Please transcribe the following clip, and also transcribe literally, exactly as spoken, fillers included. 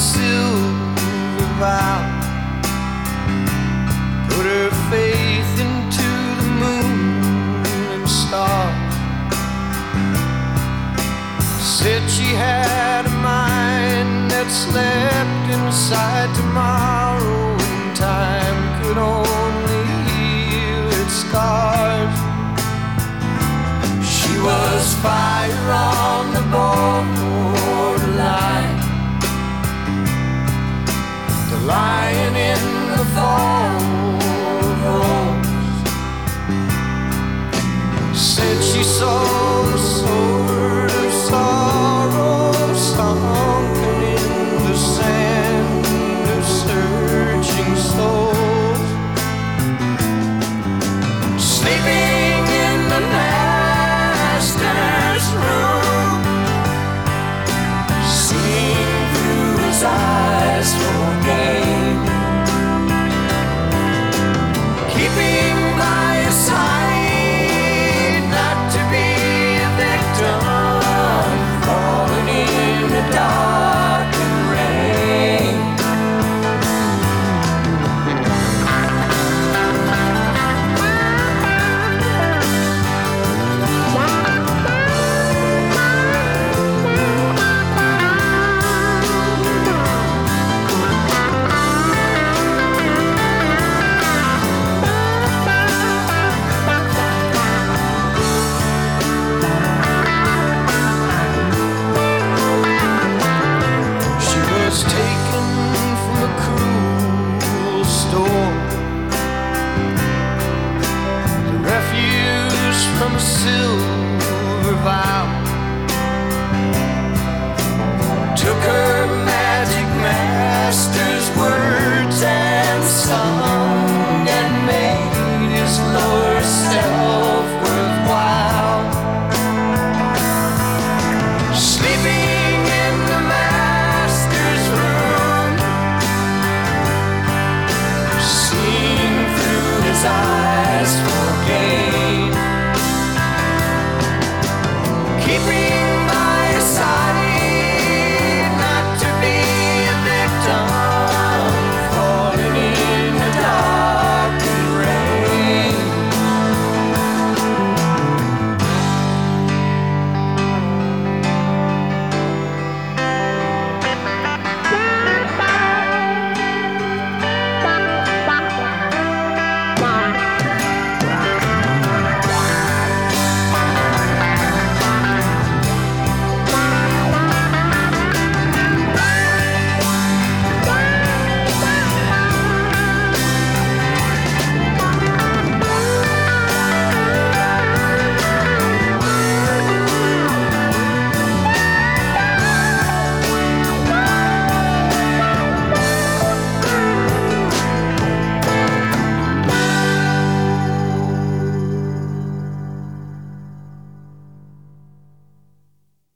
silver vow, put her faith into the moon and stars. Said she had a mind that slept inside tomorrow, and time could only heal its scars. She was fire on the borderline, the lion in the fall of Rose. Said she saw